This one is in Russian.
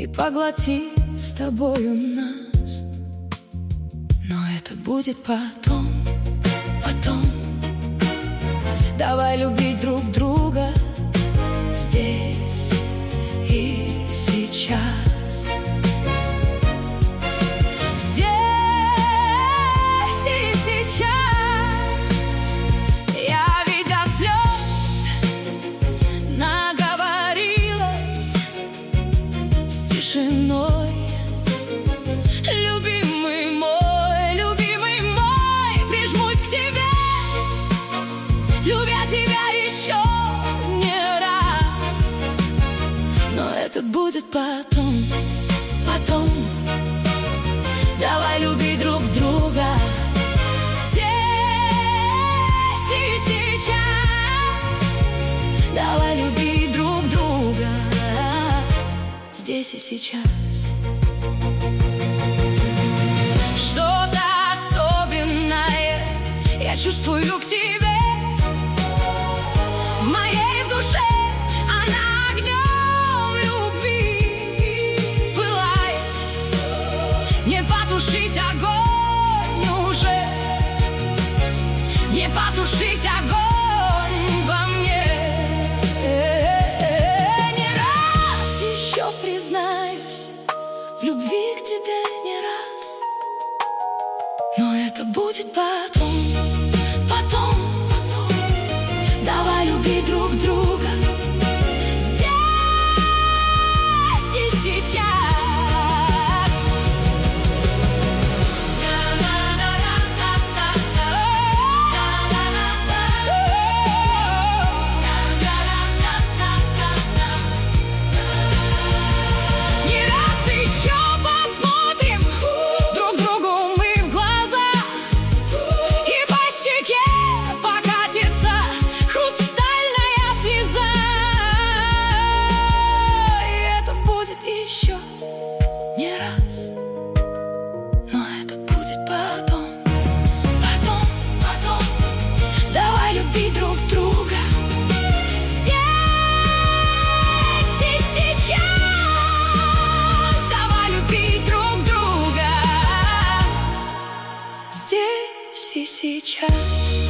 и поглотит с тобою нас. Но это будет потом, потом. Давай любить друг друга здесь и сейчас. Здесь и сейчас. Я ведь до слез наговорилась с тишиной. Любимый мой, прижмусь к тебе, любя тебя еще не раз. Но это будет потом, потом. Давай любить друг друга здесь и сейчас. Давай любить друг друга здесь и сейчас. Что-то особенное я чувствую к тебе. В моей душе она огнем любви пылает. Не потушить огонь уже, не потушить огонь во мне. Не раз еще признаюсь в любви к тебе, не раз. Но это будет потом, потом. Давай любить друг друга здесь и сейчас. Не раз еще посмотрим друг другу мы в глаза, и по щеке покатится хрустальная слеза. И это будет еще не раз. Но это будет потом, потом, потом. Давай любить друг друга здесь и сейчас. Давай любить друг друга здесь и сейчас.